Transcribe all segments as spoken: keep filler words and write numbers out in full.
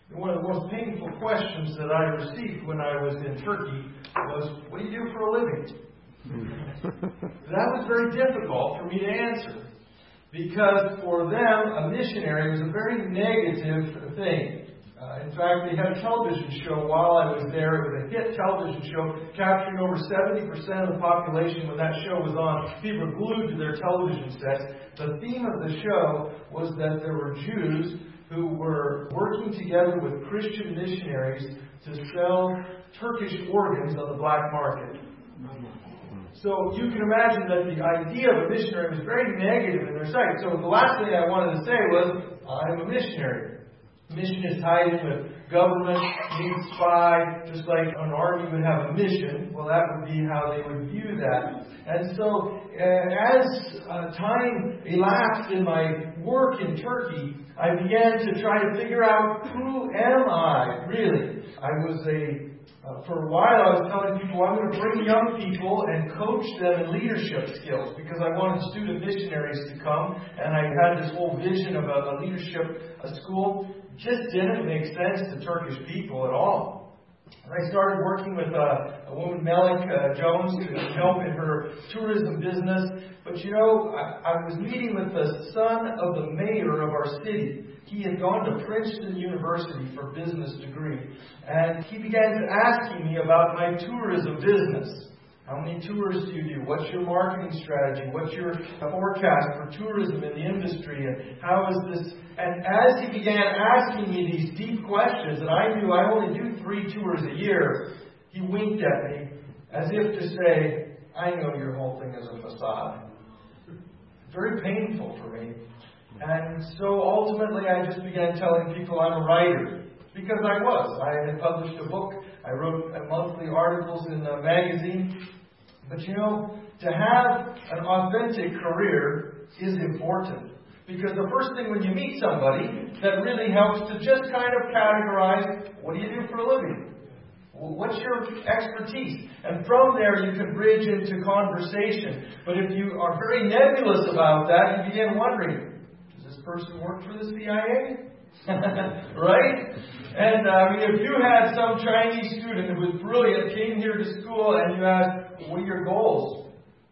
One of the most painful questions that I received when I was in Turkey was, what do you do for a living? That was very difficult for me to answer. Because for them, a missionary was a very negative thing. Uh, in fact, they had a television show while I was there. It was a hit television show, capturing over seventy percent of the population when that show was on. People were glued to their television sets. The theme of the show was that there were Jews who were working together with Christian missionaries to sell Turkish organs on the black market. So you can imagine that the idea of a missionary was very negative in their sight. So the last thing I wanted to say was, I'm a missionary. Mission is tied in with government, needs spy, just like an army would have a mission. Well, that would be how they would view that. And so uh, as uh, time elapsed in my work in Turkey, I began to try to figure out, who am I really? I was a Uh, for a while, I was telling people I'm going to bring young people and coach them in leadership skills because I wanted student missionaries to come, and I had this whole vision of a, a leadership a school. Just didn't make sense to Turkish people at all. And I started working with a, a woman, Melik uh, Jones, to help in her tourism business. But you know, I, I was meeting with the son of the mayor of our city. He had gone to Princeton University for a business degree. And he began to asking me about my tourism business. How many tours do you do? What's your marketing strategy? What's your forecast for tourism in the industry? And how is this? And as he began asking me these deep questions, and I knew I only do three tours a year, he winked at me as if to say, I know your whole thing is a facade. Very painful for me. And so ultimately I just began telling people I'm a writer. Because I was. I had published a book. I wrote monthly articles in a magazine. But you know, to have an authentic career is important. Because the first thing when you meet somebody, that really helps to just kind of categorize, what do you do for a living? What's your expertise? And from there you can bridge into conversation. But if you are very nebulous about that, you begin wondering, does this person work for the C I A? Right? And uh, I mean, if you had some Chinese student who was brilliant, came here to school, and you asked, what are your goals?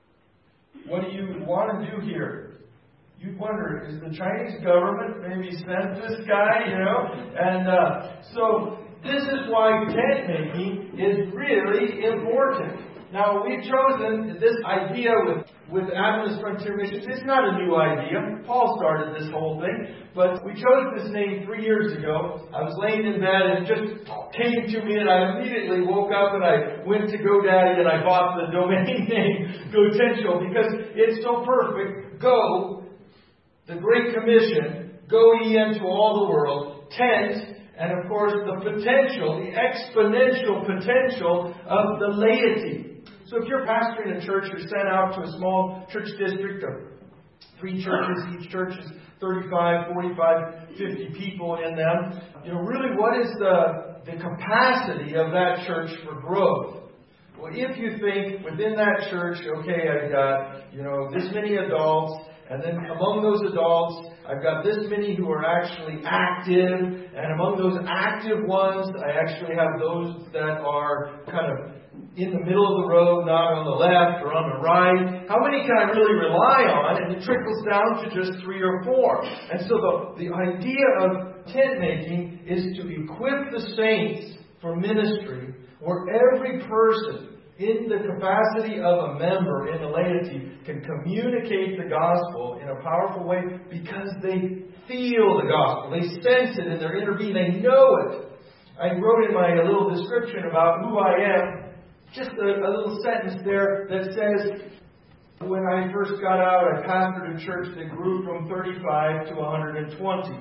What do you want to do here? You'd wonder, is the Chinese government maybe sent this guy, you know? And uh, so this is why tent making is really important. Now, we've chosen this idea with, with Adventist Frontier Missions. It's not a new idea. Paul started this whole thing. But we chose this name three years ago. I was laying in bed and it just came to me, and I immediately woke up and I went to GoDaddy and I bought the domain name GoTential because it's so perfect. Go, the Great Commission, go ye into all the world, tent, and of course the potential, the exponential potential of the laity. So if you're pastoring a church, you're sent out to a small church district of three churches. Each church is thirty-five, forty-five, fifty people in them. You know, really, what is the, the capacity of that church for growth? Well, if you think within that church, okay, I've got, you know, this many adults, and then among those adults, I've got this many who are actually active, and among those active ones, I actually have those that are kind of in the middle of the road, not on the left or on the right. How many can I really rely on? And it trickles down to just three or four. And so the, the idea of tent making is to equip the saints for ministry, where every person in the capacity of a member in the laity can communicate the gospel in a powerful way because they feel the gospel. They sense it in their inner being. They know it. I wrote in my little description about who I am, just a, a little sentence there that says, when I first got out, I pastored a church that grew from thirty-five to one hundred twenty.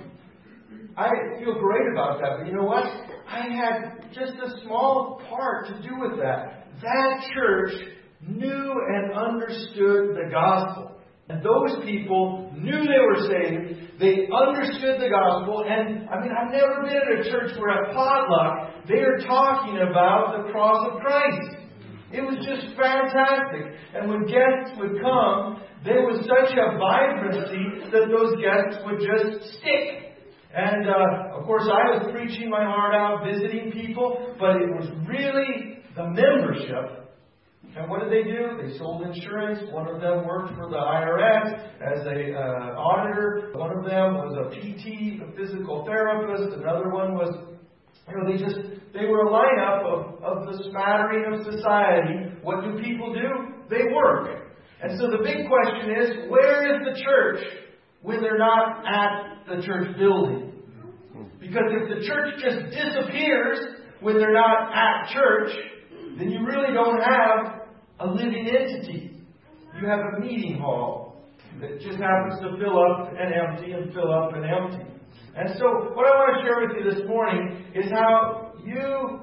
I feel great about that, but you know what? I had just a small part to do with that. That church knew and understood the gospel. And those people knew they were saved. They understood the gospel. And, I mean, I've never been at a church where at potluck, they are talking about the cross of Christ. It was just fantastic. And when guests would come, there was such a vibrancy that those guests would just stick. And, uh, of course, I was preaching my heart out, visiting people, but it was really the membership. And what did they do? They sold insurance. One of them worked for the I R S as a uh, auditor. One of them was a P T, a physical therapist. Another one was, you know, they just, they were a lineup of, of the smattering of society. What do people do? They work. And so the big question is, where is the church when they're not at the church building? Because if the church just disappears when they're not at church, then you really don't have a living entity. You have a meeting hall that just happens to fill up and empty and fill up and empty. And so what I want to share with you this morning is how you,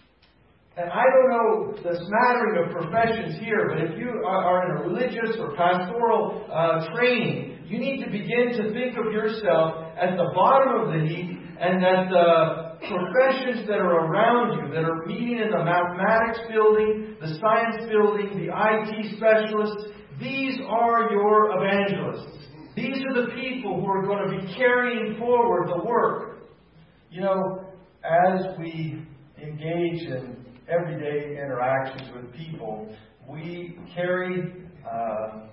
and I don't know the smattering of professions here, but if you are in a religious or pastoral uh, training, you need to begin to think of yourself at the bottom of the heap, and that the professions that are around you, that are meeting in the mathematics building, the science building, the I T specialists, these are your evangelists. These are the people who are going to be carrying forward the work. You know, as we engage in everyday interactions with people, we carry uh,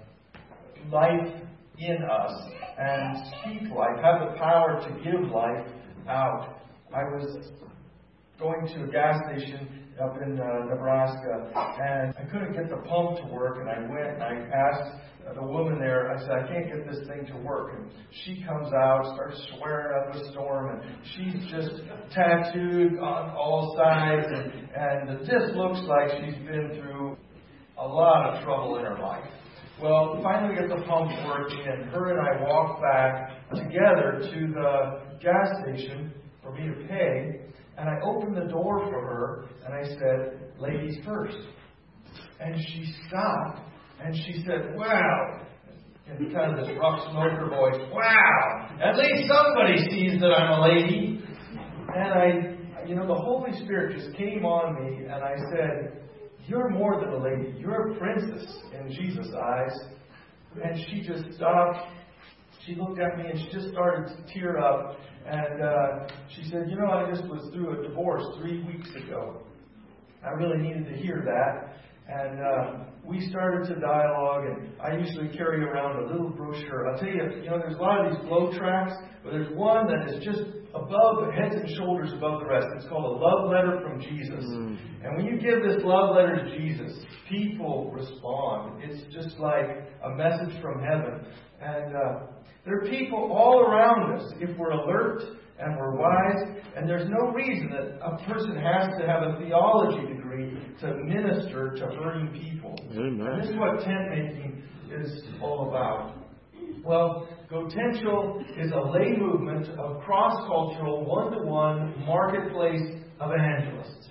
life in us and speak life, have the power to give life out. I was going to a gas station up in uh, Nebraska, and I couldn't get the pump to work, and I went and I asked the woman there, I said, I can't get this thing to work. And she comes out, starts swearing up a storm, and she's just tattooed on all sides, and, and it just looks like she's been through a lot of trouble in her life. Well, finally get the pump working, and her and I walked back together to the gas station for me to pay, and I opened the door for her, and I said, ladies first. And she stopped, and she said, wow, in kind of this rough smoker voice, wow, at least somebody sees that I'm a lady. And I, you know, the Holy Spirit just came on me, and I said, you're more than a lady. You're a princess in Jesus' eyes. And she just stopped. She looked at me and she just started to tear up. And uh, she said, you know, I just was through a divorce three weeks ago. I really needed to hear that. And uh, we started to dialogue, and I usually carry around a little brochure. I'll tell you, you know, there's a lot of these glow tracts, but there's one that is just above, heads and shoulders above the rest. It's called a love letter from Jesus. Mm. And when you give this love letter to Jesus, people respond. It's just like a message from heaven. And uh, there are people all around us, if we're alert and we're wise, and there's no reason that a person has to have a theology degree to minister to hurting people. Amen. And this is what tent making is all about. Well, Gotential is a lay movement of cross-cultural, one-to-one marketplace evangelists.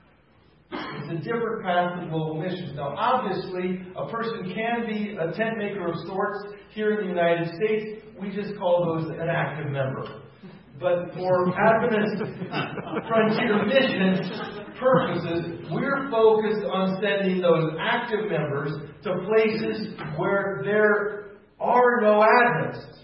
It's a different path to global missions. Now, obviously, a person can be a tent maker of sorts here in the United States. We just call those an active member. But for Adventist Frontier Missions purposes, we're focused on sending those active members to places where there are no Adventists.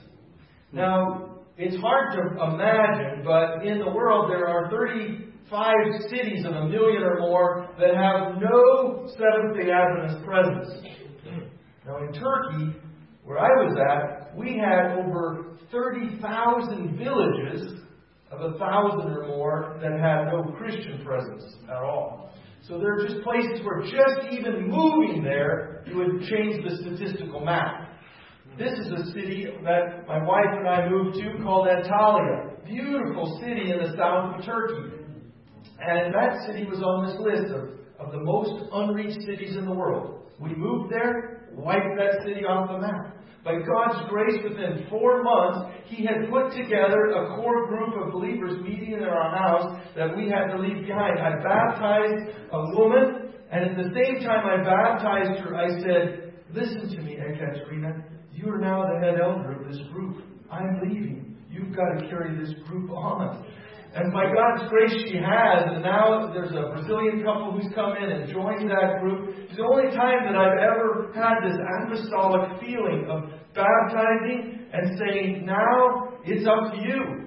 Now, it's hard to imagine, but in the world there are thirty-five cities of a million or more that have no Seventh-day Adventist presence. Now, in Turkey, where I was at, we had over thirty thousand villages of a thousand or more that had no Christian presence at all. So there are just places where just even moving there, you would change the statistical map. This is a city that my wife and I moved to called Antalya. Beautiful city in the south of Turkey. And that city was on this list of, of the most unreached cities in the world. We moved there, wiped that city off the map. By God's grace, within four months, He had put together a core group of believers meeting in our house that we had to leave behind. I baptized a woman, and at the same time I baptized her, I said, listen to me, Ekaterina. You are now the head elder of this group. I'm leaving. You've got to carry this group on. And by God's grace, she has. And now there's a Brazilian couple who's come in and joined that group. It's the only time that I've ever had this apostolic feeling of baptizing and saying, now it's up to you.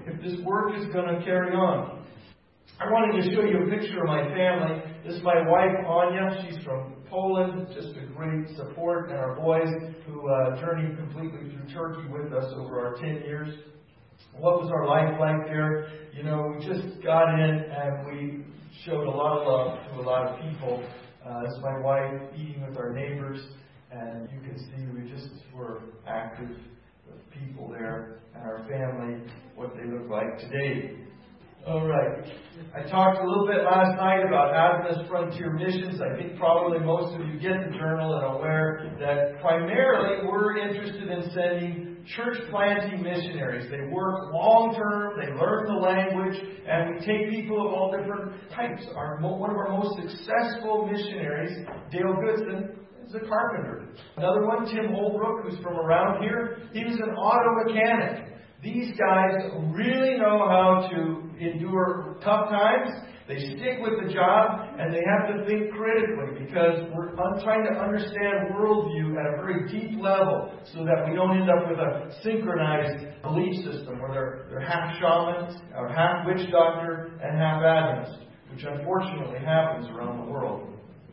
if this work is going to carry on. I wanted to show you a picture of my family. This is my wife, Anya. She's from Poland. Just a great support. And our boys who uh, journeyed completely through Turkey with us over our ten years. What was our life like there? You know, we just got in and we showed a lot of love to a lot of people. Uh, this is my wife eating with our neighbors. And you can see we just were active with people there and our family, what they look like today. All right. I talked a little bit last night about Adventist Frontier Missions. I think probably most of you get the journal and are aware that primarily we're interested in sending church planting missionaries. They work long term, they learn the language, and we take people of all different types. Our, one of our most successful missionaries, Dale Goodson, is a carpenter. Another one, Tim Holbrook, who's from around here, he was an auto mechanic. These guys really know how to endure tough times. They stick with the job, and they have to think critically because we're trying to understand worldview at a very deep level so that we don't end up with a synchronized belief system where they're, they're half shaman, or half witch doctor, and half Adventist, which unfortunately happens around the world.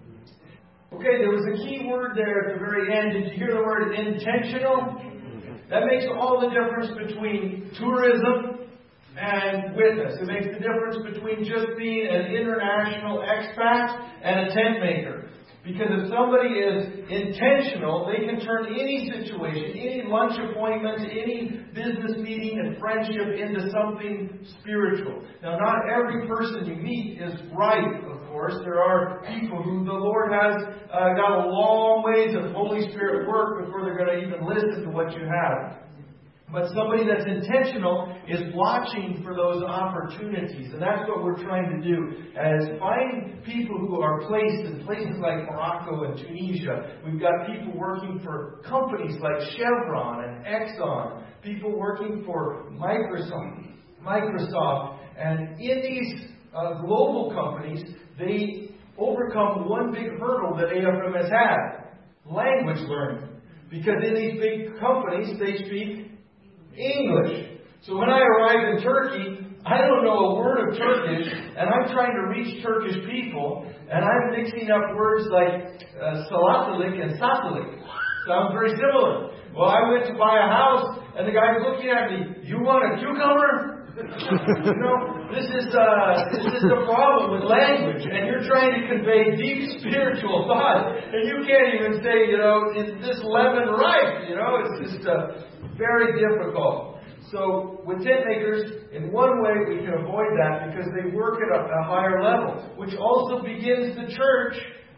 Okay, there was a key word there at the very end. Did you hear the word intentional? That makes all the difference between tourism and witness. It makes the difference between just being an international expat and a tent maker. Because if somebody is intentional, they can turn any situation, any lunch appointment, any business meeting and friendship into something spiritual. Now, not every person you meet is right, of course. There are people who the Lord has uh, got a long ways of Holy Spirit work before they're going to even listen to what you have. But somebody that's intentional is watching for those opportunities. And that's what we're trying to do, as finding people who are placed in places like Morocco and Tunisia. We've got people working for companies like Chevron and Exxon, people working for Microsoft. Microsoft. And in these uh, global companies, they overcome one big hurdle that A F M has had: language learning. Because in these big companies, they speak English. So when I arrive in Turkey, I don't know a word of Turkish, and I'm trying to reach Turkish people, and I'm mixing up words like uh, salatalık and satılık. Sounds very similar. Well, I went to buy a house, and the guy's looking at me, "You want a cucumber?" You know, this is uh, this is the problem with language, and you're trying to convey deep spiritual thought, and you can't even say, you know, is this lemon ripe? You know, it's just uh, very difficult. So with tent makers, in one way we can avoid that because they work at a, a higher level, which also begins the church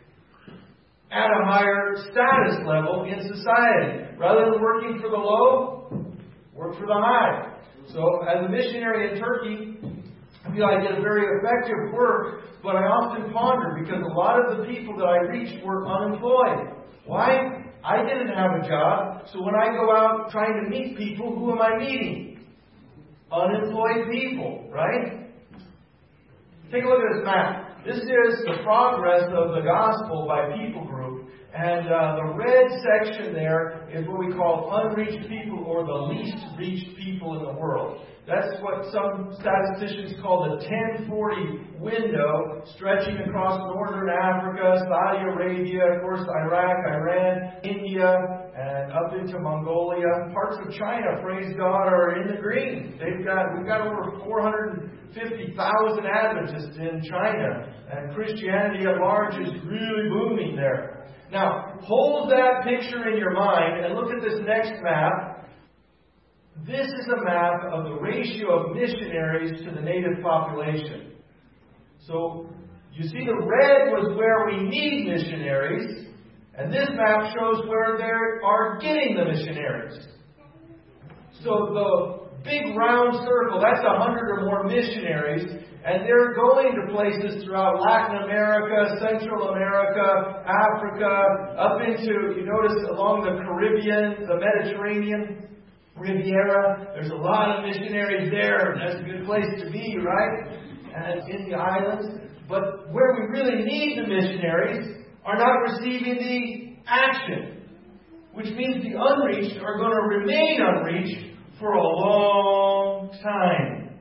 at a higher status level in society. Rather than working for the low, work for the high. So as a missionary in Turkey, I feel I did a very effective work, but I often ponder because a lot of the people that I reached were unemployed. Why? I didn't have a job, so when I go out trying to meet people, who am I meeting? Unemployed people, right? Take a look at this map. This is the progress of the gospel by people group. And uh, the red section there is what we call unreached people, or the least reached people in the world. That's what some statisticians call the ten forty window, stretching across northern Africa, Saudi Arabia, of course, Iraq, Iran, India, and up into Mongolia. Parts of China, praise God, are in the green. They've got we've got over four hundred fifty thousand Adventists in China, and Christianity at large is really booming there. Now, hold that picture in your mind and look at this next map. This is a map of the ratio of missionaries to the native population. So, you see the red was where we need missionaries, and this map shows where they are getting the missionaries. So the big round circle, that's a hundred or more missionaries, and they're going to places throughout Latin America, Central America, Africa, up into, you notice along the Caribbean, the Mediterranean, Riviera. There's a lot of missionaries there, and that's a good place to be, right? And in the islands. But where we really need the missionaries are not receiving the action, which means the unreached are going to remain unreached for a long time.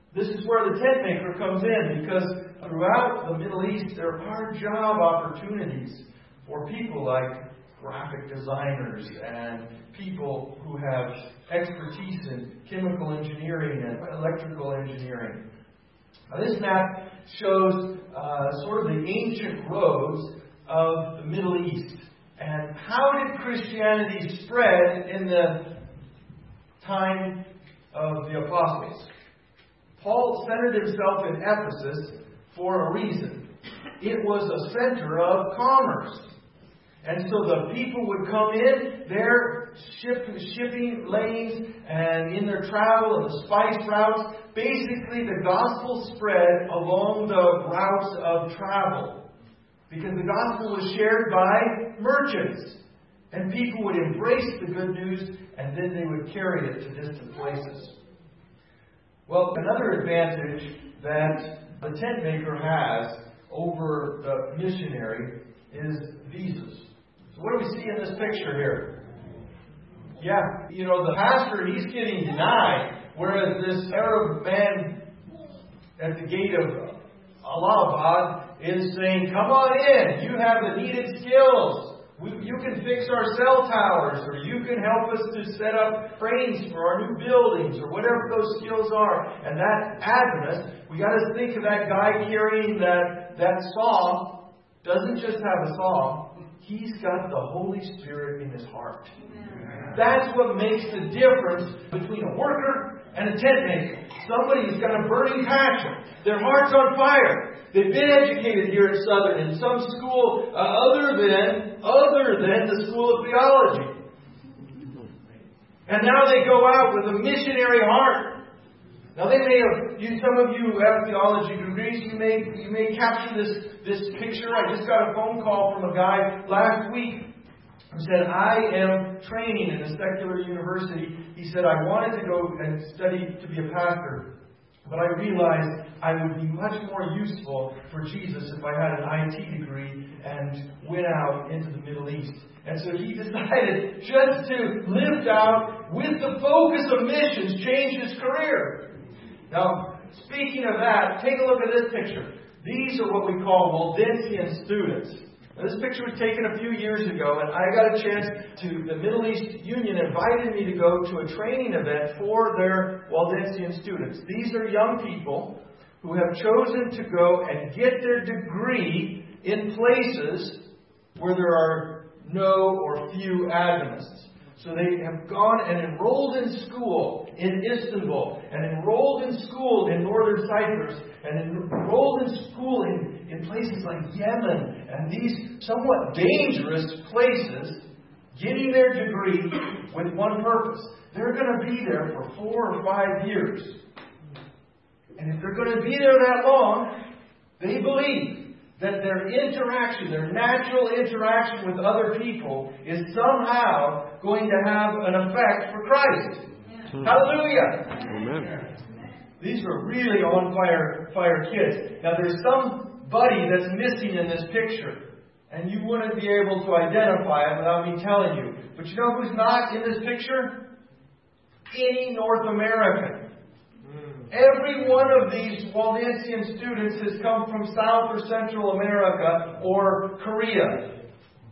This is where the tent maker comes in, because throughout the Middle East there are job opportunities for people like graphic designers and people who have expertise in chemical engineering and electrical engineering. Now, this map shows uh, sort of the ancient roads of the Middle East. And how did Christianity spread in the time of the apostles? Paul centered himself in Ephesus for a reason. It was a center of commerce. And so the people would come in, their ship, shipping lanes, and in their travel and the spice routes. Basically, the gospel spread along the routes of travel, because the gospel was shared by merchants. And people would embrace the good news, and then they would carry it to distant places. Well, another advantage that the tent maker has over the missionary is visas. So what do we see in this picture here? Yeah, you know, the pastor, he's getting denied, whereas this Arab man at the gate of Allahabad is saying, come on in, you have the needed skills. We, you can fix our cell towers, or you can help us to set up frames for our new buildings, or whatever those skills are. And that Adventist, we got to think of that guy carrying that, that saw, doesn't just have a saw, he's got the Holy Spirit in his heart. That's what makes the difference between a worker and a tent maker. Somebody who's got a burning passion. Their heart's on fire. They've been educated here at Southern in some school uh, other than other than the School of Theology. And now they go out with a missionary heart. Now they may have, you, some of you who have theology degrees, you may you may capture this, this picture. I just got a phone call from a guy last week who said, I am training in a secular university. He said, I wanted to go and study to be a pastor, but I realized I would be much more useful for Jesus if I had an I T degree and went out into the Middle East. And so he decided just to live out with the focus of missions, change his career. Now, speaking of that, take a look at this picture. These are what we call Waldensian students. Now, this picture was taken a few years ago, and I got a chance to, the Middle East Union invited me to go to a training event for their Waldensian students. These are young people who have chosen to go and get their degree in places where there are no or few Adventists. So they have gone and enrolled in school in Istanbul, and enrolled in school in northern Cyprus, and enrolled in school in, in places like Yemen, and these somewhat dangerous places, getting their degree with one purpose. They're going to be there for four or five years. And if they're going to be there that long, they believe that their interaction, their natural interaction with other people is somehow going to have an effect for Christ. Yeah. Hallelujah! Amen. These were really on fire, fire kids. Now there's somebody that's missing in this picture, and you wouldn't be able to identify it without me telling you. But you know who's not in this picture? Any North American. Every one of these Waldensian students has come from South or Central America or Korea.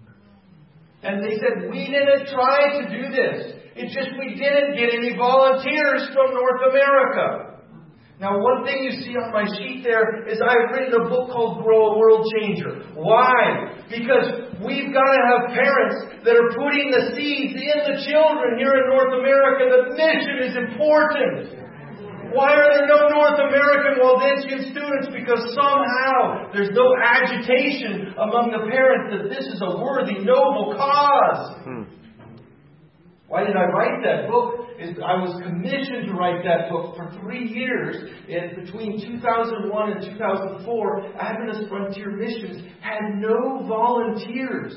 And they said, we didn't try to do this. It's just we didn't get any volunteers from North America. Now, one thing you see on my sheet there is I've written a book called Grow a World Changer. Why? Because we've got to have parents that are putting the seeds in the children here in North America. The mission is important. Why are there no North American Waldensian students? Because somehow there's no agitation among the parents that this is a worthy, noble cause. Hmm. Why did I write that book? I was commissioned to write that book for three years. And between two thousand one and two thousand four, Adventist Frontier Missions had no volunteers.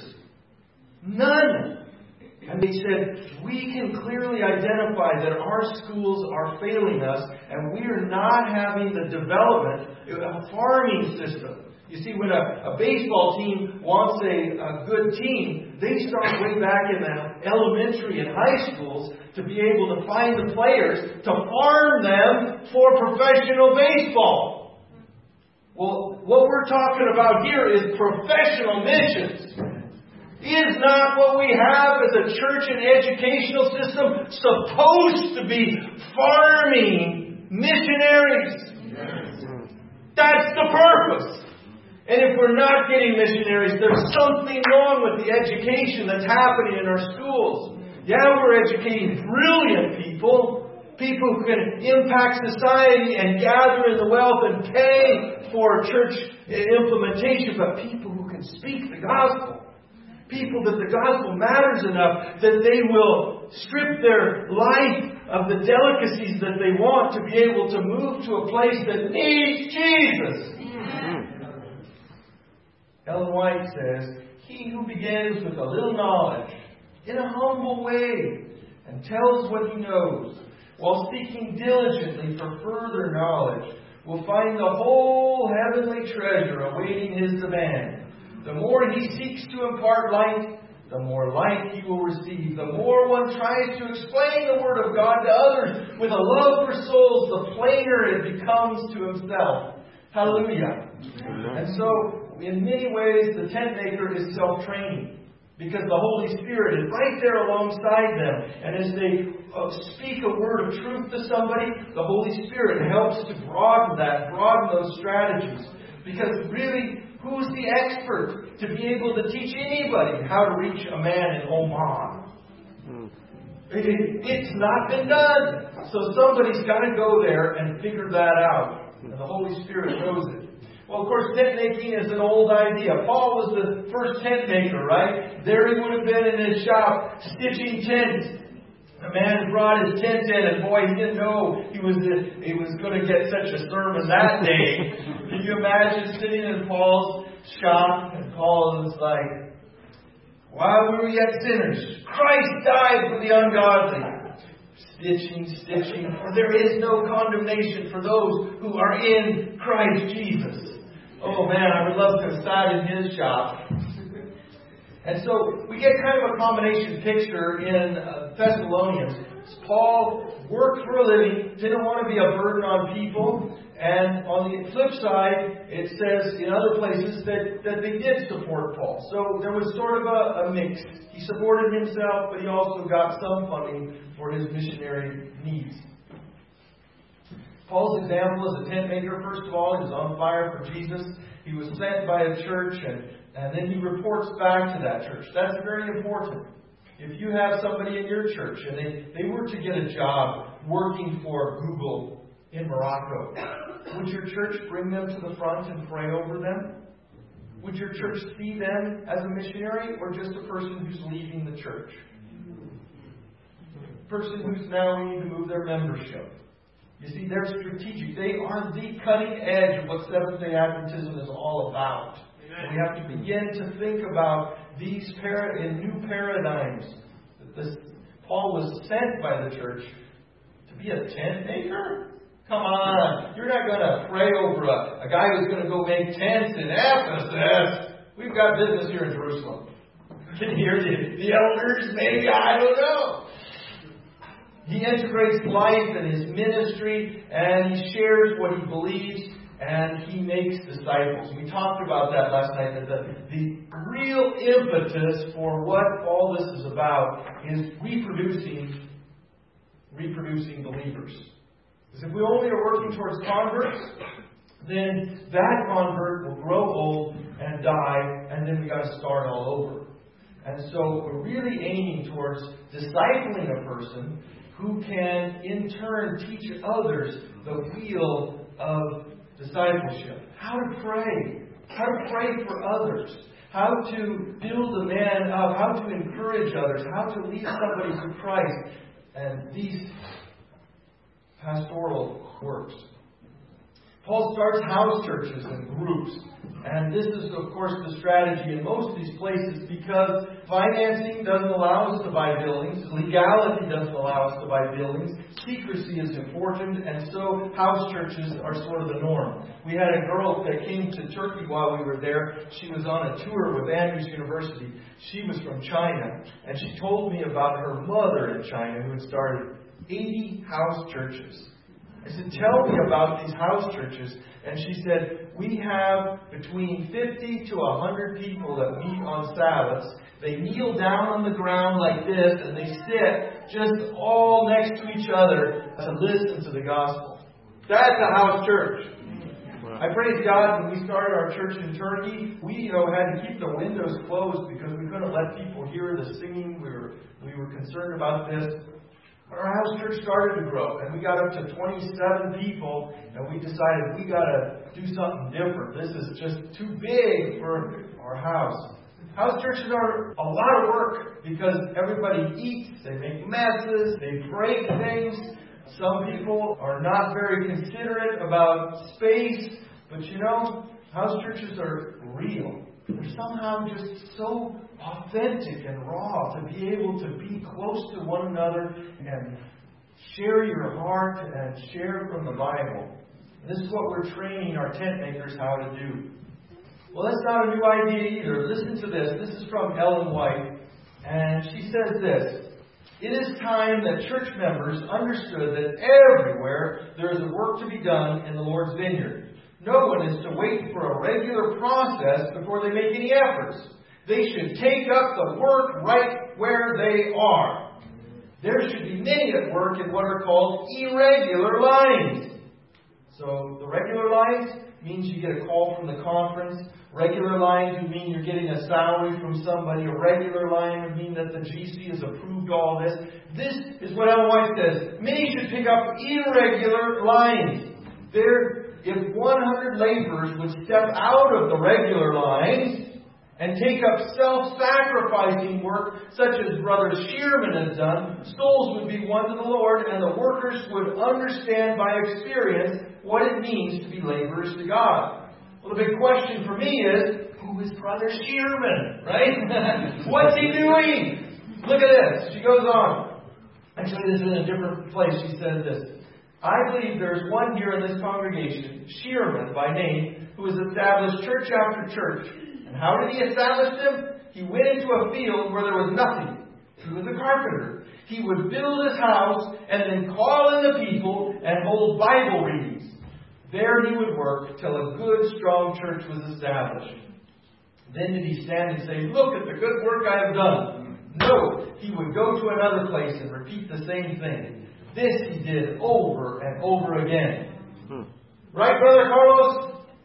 None. And they said, we can clearly identify that our schools are failing us, and we are not having the development of a farming system. You see, when a, a baseball team wants a, a good team, they start way back in the elementary and high schools to be able to find the players to farm them for professional baseball. Well, what we're talking about here is professional missions. Is not what we have as a church and educational system supposed to be farming missionaries? That's the purpose. And if we're not getting missionaries, there's something wrong with the education that's happening in our schools. Yeah, we're educating brilliant people, people who can impact society and gather in the wealth and pay for church implementation, but people who can speak the gospel. People that the gospel matters enough that they will strip their life of the delicacies that they want to be able to move to a place that needs Jesus. Ellen White says, he who begins with a little knowledge in a humble way and tells what he knows while seeking diligently for further knowledge will find the whole heavenly treasure awaiting his demand. The more he seeks to impart light, the more light he will receive. The more one tries to explain the Word of God to others with a love for souls, the plainer it becomes to himself. Hallelujah. Amen. And so, in many ways, the tent maker is self-training. Because the Holy Spirit is right there alongside them. And as they uh, speak a word of truth to somebody, the Holy Spirit helps to broaden that, broaden those strategies. Because really, who's the expert to be able to teach anybody how to reach a man in Omaha? It, it, it's not been done. So somebody's got to go there and figure that out. And the Holy Spirit knows it. Well, of course, tent making is an old idea. Paul was the first tent maker, right? There he would have been in his shop stitching tents. A man brought his tent in, and boy, he didn't know he was he was going to get such a sermon that day. Can you imagine sitting in Paul's shop, and Paul was like, "While we were yet sinners, Christ died for the ungodly." Stitching, stitching. For there is no condemnation for those who are in Christ Jesus. Oh man, I would love to have sat in his shop. And so we get kind of a combination picture in uh, Thessalonians. Paul worked for a living, didn't want to be a burden on people. And on the flip side, it says in other places that, that they did support Paul. So there was sort of a, a mix. He supported himself, but he also got some funding for his missionary needs. Paul's example as a tent maker, first of all, he was on fire for Jesus. He was sent by a church, and, and then he reports back to that church. That's very important. If you have somebody in your church and they, they were to get a job working for Google in Morocco, would your church bring them to the front and pray over them? Would your church see them as a missionary or just a person who's leaving the church? A person who's now needing to move their membership. You see, they're strategic. They are the cutting edge of what Seventh-day Adventism is all about. And we have to begin to think about these para- in new paradigms. This, Paul was sent by the church to be a tent maker? Come on. You're not going to pray over a, a guy who's going to go make tents in Ephesus. We've got business here in Jerusalem. Can you hear the, the elders? Maybe, I don't know. He integrates life and his ministry, and he shares what he believes, and he makes disciples. We talked about that last night, that the, the real impetus for what all this is about is reproducing, reproducing believers. Because if we only are working towards converts, then that convert will grow old and die, and then we got to start all over. And so we're really aiming towards discipling a person who can, in turn, teach others the wheel of discipleship. How to pray. How to pray for others. How to build a man up. How to encourage others. How to lead somebody to Christ. And these pastoral works. Paul starts house churches and groups. And this is, of course, the strategy in most of these places because financing doesn't allow us to buy buildings. Legality doesn't allow us to buy buildings. Secrecy is important, and so house churches are sort of the norm. We had a girl that came to Turkey while we were there. She was on a tour with Andrews University. She was from China, and she told me about her mother in China who had started eighty house churches. I said, tell me about these house churches. And she said, we have between fifty to one hundred people that meet on Sabbaths. They kneel down on the ground like this, and they sit just all next to each other to listen to the gospel. That's a house church. I praise God when we started our church in Turkey, we you know had to keep the windows closed because we couldn't let people hear the singing. We were we were concerned about this. Our house church started to grow, and we got up to twenty-seven people, and we decided we got to do something different. This is just too big for our house. House churches are a lot of work because everybody eats, they make messes, they break things. Some people are not very considerate about space, but you know, house churches are real. They're somehow just so authentic and raw to be able to be close to one another and share your heart and share from the Bible. This is what we're training our tent makers how to do. Well, that's not a new idea either. Listen to this. This is from Ellen White, and she says this. It is time that church members understood that everywhere there is a work to be done in the Lord's vineyard. No one is to wait for a regular process before they make any efforts. They should take up the work right where they are. There should be many at work in what are called irregular lines. So the regular lines means you get a call from the conference. Regular lines would mean you're getting a salary from somebody. A regular line would mean that the G C has approved all this. This is what Ellen White says. Many should pick up irregular lines. There, if one hundred laborers would step out of the regular lines and take up self-sacrificing work, such as Brother Shearman has done, souls would be won to the Lord, and the workers would understand by experience what it means to be laborers to God. Well, the big question for me is, who is Brother Shearman, right? What's he doing? Look at this. She goes on. Actually, this is in a different place. She says this. I believe there's one here in this congregation, Shearman by name, who has established church after church. And how did he establish them? He went into a field where there was nothing. He was a carpenter. He would build his house and then call in the people and hold Bible readings. There he would work till a good, strong church was established. Then did he stand and say, look at the good work I have done. No, he would go to another place and repeat the same thing. This he did over and over again. Hmm. Right, Brother Carlos?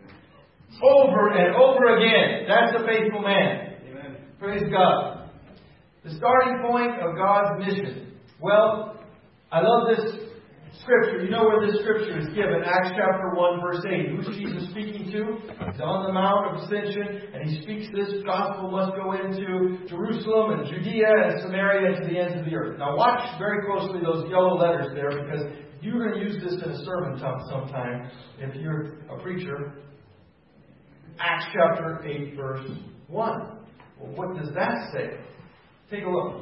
Over and over again. That's a faithful man. Amen. Praise God. The starting point of God's mission. Well, I love this scripture. You know where this scripture is given. Acts chapter one, verse eight. Who's Jesus speaking to? He's on the Mount of Ascension, and he speaks this gospel must go into Jerusalem and Judea and Samaria to the ends of the earth. Now watch very closely those yellow letters there, because you're going to use this in a sermon sometime if you're a preacher. Acts chapter eight, verse one. Well, what does that say? Take a look.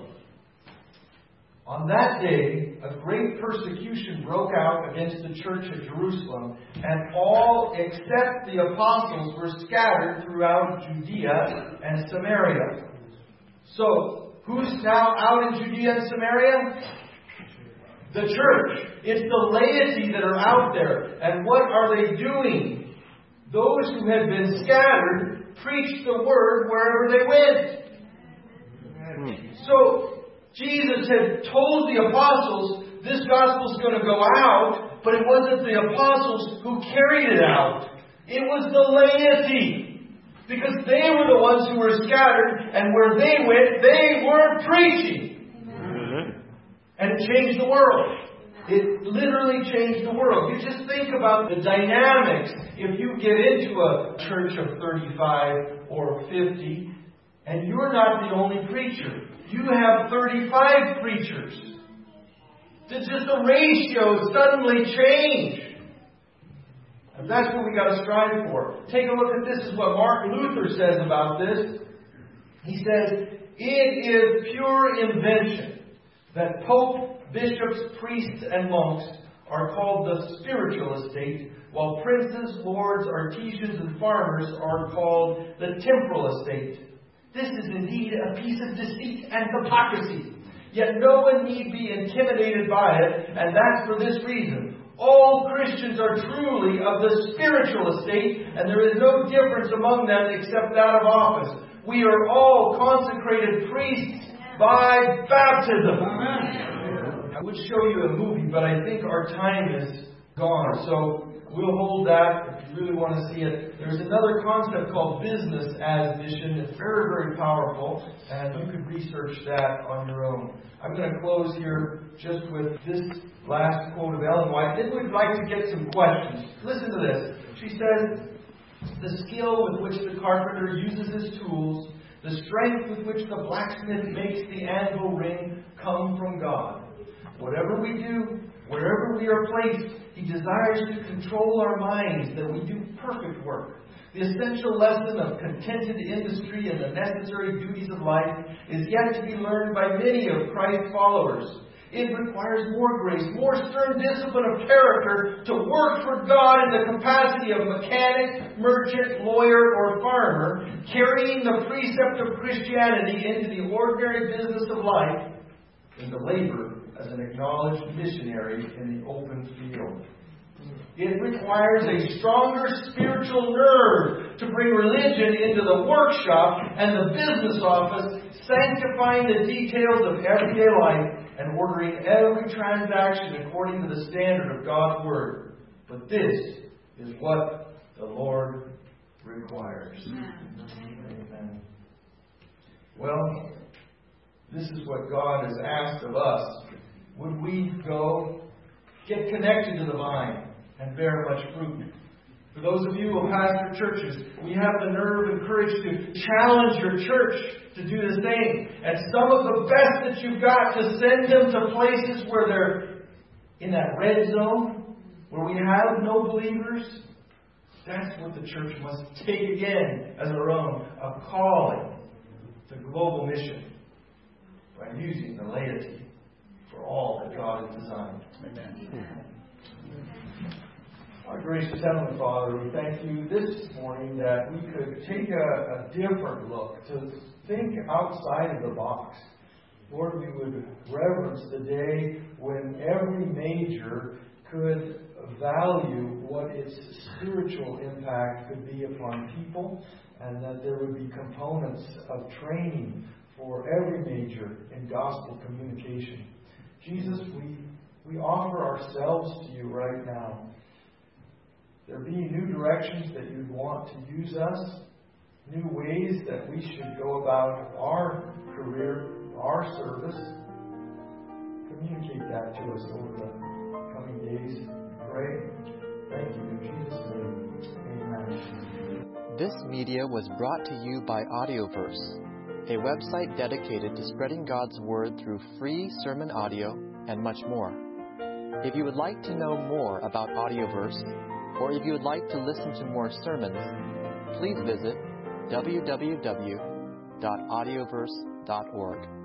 On that day, a great persecution broke out against the church at Jerusalem, and all except the apostles were scattered throughout Judea and Samaria. So, who's now out in Judea and Samaria? The church. It's the laity that are out there. And what are they doing? Those who had been scattered preached the word wherever they went. So, Jesus had told the apostles, this gospel's going to go out, but it wasn't the apostles who carried it out. It was the laity. Because they were the ones who were scattered, and where they went, they were preaching. Amen. And it changed the world. It literally changed the world. You just think about the dynamics. If you get into a church of thirty-five or fifty, and you're not the only preacher, you have thirty-five preachers. It's just the ratio suddenly changed. And that's what we got to strive for. Take a look at this. This is what Martin Luther says about this. He says, it is pure invention that Pope, bishops, priests, and monks are called the spiritual estate, while princes, lords, artisans, and farmers are called the temporal estate. This is indeed a piece of deceit and hypocrisy. Yet no one need be intimidated by it, and that's for this reason. All Christians are truly of the spiritual estate, and there is no difference among them except that of office. We are all consecrated priests by baptism. Amen. I would show you a movie, but I think our time is gone. So we'll hold that if you really want to see it. There's another concept called business as mission. It's very, very powerful, and you could research that on your own. I'm going to close here just with this last quote of Ellen White. Then we'd like to get some questions. Listen to this. She says, the skill with which the carpenter uses his tools, the strength with which the blacksmith makes the anvil ring, come from God. Whatever we do, wherever we are placed, He desires to control our minds that we do perfect work. The essential lesson of contented industry and the necessary duties of life is yet to be learned by many of Christ's followers. It requires more grace, more stern discipline of character to work for God in the capacity of mechanic, merchant, lawyer, or farmer, carrying the precept of Christianity into the ordinary business of life, and to labor as an acknowledged missionary in the open field. It requires a stronger spiritual nerve to bring religion into the workshop and the business office, sanctifying the details of everyday life and ordering every transaction according to the standard of God's Word. But this is what the Lord requires. Amen. Well, this is what God has asked of us. Would we go get connected to the vine and bear much fruit? For those of you who pastor churches, we have the nerve and courage to challenge your church to do the same. And some of the best that you've got, to send them to places where they're in that red zone, where we have no believers. That's what the church must take again as our own, a calling to global mission by using the laity for all that God has designed. Amen. Our gracious Heavenly Father, we thank you this morning that we could take a, a different look, to think outside of the box. Lord, we would reverence the day when every major could value what its spiritual impact could be upon people, and that there would be components of training for every major in gospel communication. Jesus, we, we offer ourselves to you right now. There be new directions that you'd want to use us, new ways that we should go about our career, our service. Communicate that to us over the coming days. Pray. Thank you in Jesus' name. Amen. This media was brought to you by Audioverse, a website dedicated to spreading God's Word through free sermon audio and much more. If you would like to know more about Audioverse, or if you would like to listen to more sermons, please visit w w w dot audioverse dot org.